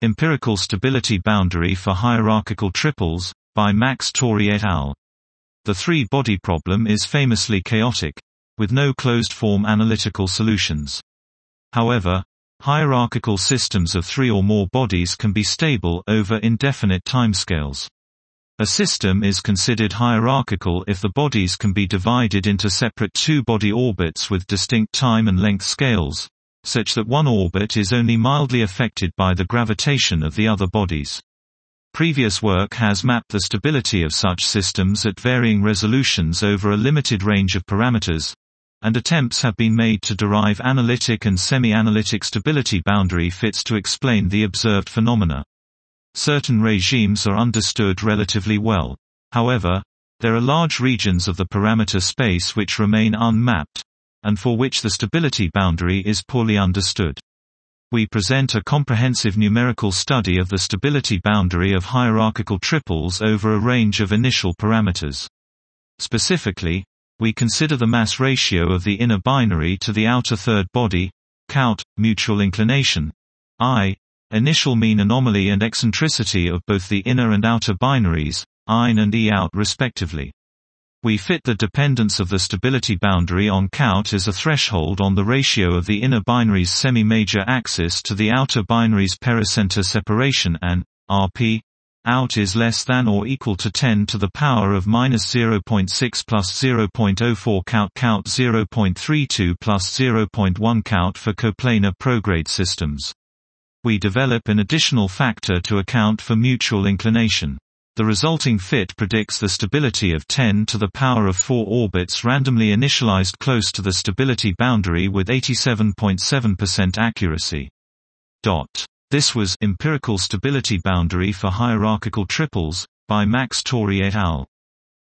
Empirical stability boundary for hierarchical triples, by Max Torrey et al. The three-body problem is famously chaotic, with no closed-form analytical solutions. However, hierarchical systems of three or more bodies can be stable over indefinite timescales. A system is considered hierarchical if the bodies can be divided into separate two-body orbits with distinct time and length scales, such that one orbit is only mildly affected by the gravitation of the other bodies. Previous work has mapped the stability of such systems at varying resolutions over a limited range of parameters, and attempts have been made to derive analytic and semi-analytic stability boundary fits to explain the observed phenomena. Certain regimes are understood relatively well. However, there are large regions of the parameter space which remain unmapped, and for which the stability boundary is poorly understood. We present a comprehensive numerical study of the stability boundary of hierarchical triples over a range of initial parameters. Specifically, we consider the mass ratio of the inner binary to the outer third body, count, mutual inclination, I, initial mean anomaly and eccentricity of both the inner and outer binaries, ein and E-out respectively. We fit the dependence of the stability boundary on count as a threshold on the ratio of the inner binary's semi-major axis to the outer binary's pericenter separation and Rp out is less than or equal to 10 to the power of -0.6 plus 0.04 count 0.32 plus 0.1 count for coplanar prograde systems. We develop an additional factor to account for mutual inclination. The resulting fit predicts the stability of 10 to the power of 4 orbits randomly initialized close to the stability boundary with 87.7% accuracy. This was Empirical Stability Boundary for Hierarchical Triples, by Max Torrey et al.